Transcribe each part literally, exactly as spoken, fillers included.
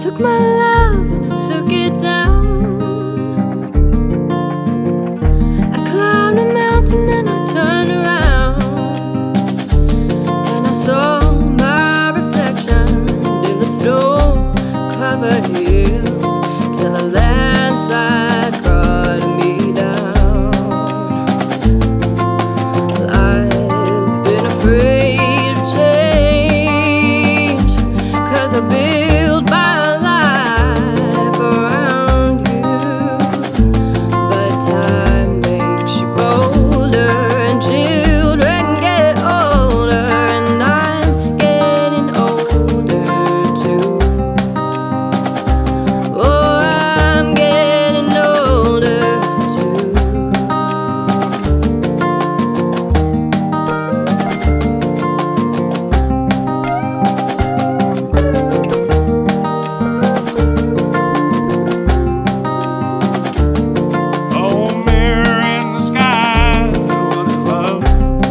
took my love and I took it down. I climbed a mountain and I turned around, and I saw my reflection in the snow-covered hills till a landslide brought me down. I've been afraid of change, 'cause I've built my life around you. But time makes you bolder, and children get older, and I'm getting older too. Oh, I'm getting older too. Oh, mirror in the sky, what is love?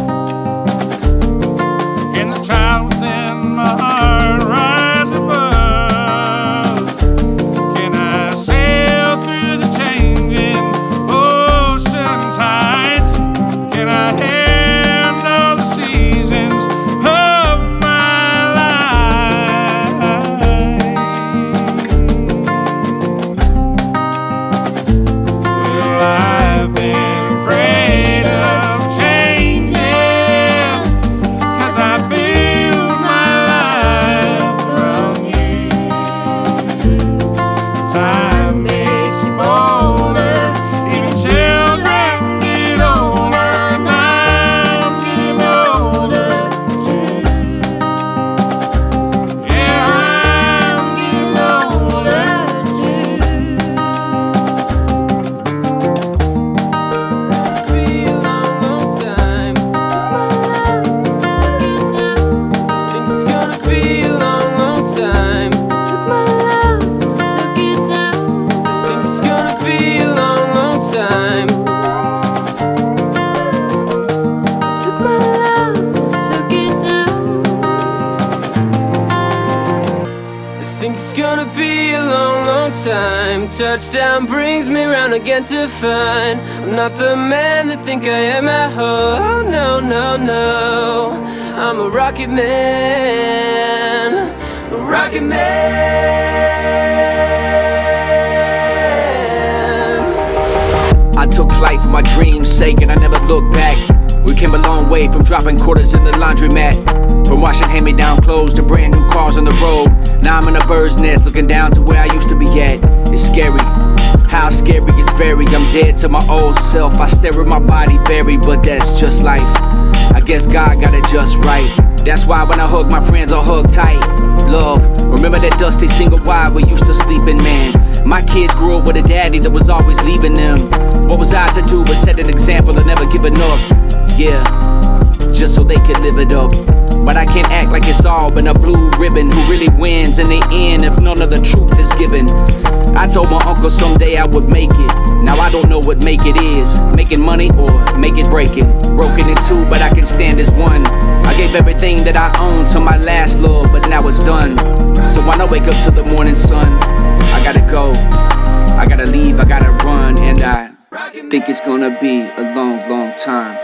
Can the child within my heart rise above? Can I sail through the changing ocean tides? Can I handle the seasons of my life? Well, I've been afraid of changing, 'cause I built my life from you. Time makes you bolder, even children get older, and I'm getting older too. Yeah, I'm getting older too. Be a long, long time. Took my love and I took it down. I think it's gonna be a long, long time. Took my love and I took it down. I think it's gonna be a long, long time. Touchdown brings me round again to find I'm not the man that think I am at home. Oh, no, no, no. I'm a rocket man, a rocket man. I took flight for my dreams' sake and I never looked back. We came a long way from dropping quarters in the laundromat, from washing hand-me-down clothes to brand new cars on the road. Now I'm in a bird's nest looking down to where I used to be at. It's scary, how scary it's very. I'm dead to my old self, I stare at my body buried, but that's just life. I guess God got it just right. That's why when I hug my friends, I hug tight. Love, remember that dusty single wide we used to sleep in, man. My kids grew up with a daddy that was always leaving them. What was I to do but set an example of never giving up? Yeah, just so they could live it up. But I can't act like it's all been a blue ribbon. Who really wins in the end if none of the truth is given? I told my uncle someday I would make it. Now I don't know what make it is. Making money or make it break it. Broken in two, but I can stand as one. I gave everything that I owned to my last love, but now it's done. So when I wake up to the morning sun, I gotta go, I gotta leave, I gotta run, and I think it's gonna be a long, long time.